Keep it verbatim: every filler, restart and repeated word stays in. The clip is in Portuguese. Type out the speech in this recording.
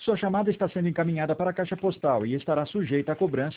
Sua chamada está sendo encaminhada para a caixa postal e estará sujeita à cobrança